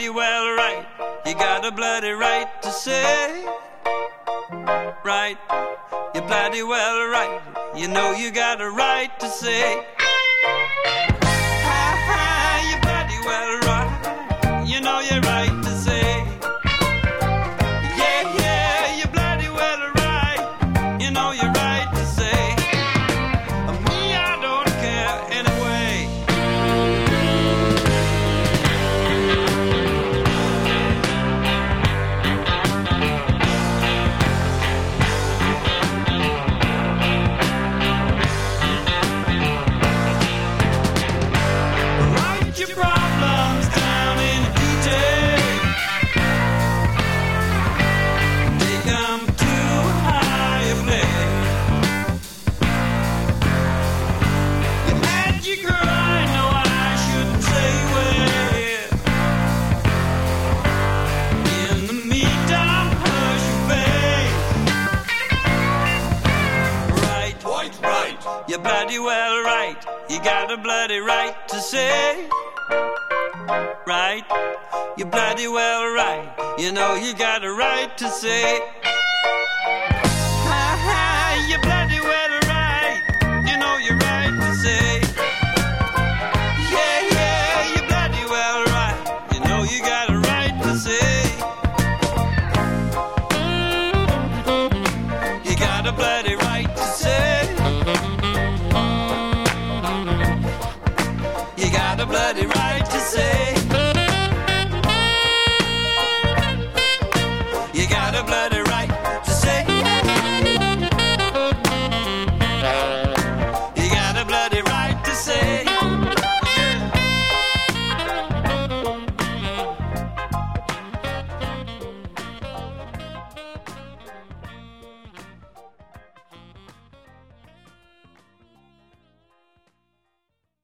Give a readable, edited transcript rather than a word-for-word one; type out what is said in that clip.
well right. You got a bloody right to say, right. You're bloody well right. You know you got a right to say, you're bloody well right. You know you're right to say, yeah, yeah, you're bloody well right. You know you're right to say, me, I don't care anyway. Write your problems down in detail. Take 'em too high a place. You had your girl, I know I shouldn't say where. In the meantime, hush your face. Right, quite right. You're bloody well right. You got a bloody right to say, right. You're bloody well right. You know you got a right to say, you're bloody well right. You know you're right to say, yeah, yeah, you're bloody well right. You know you got a right to say, you got a bloody right to say, you got a bloody right to say.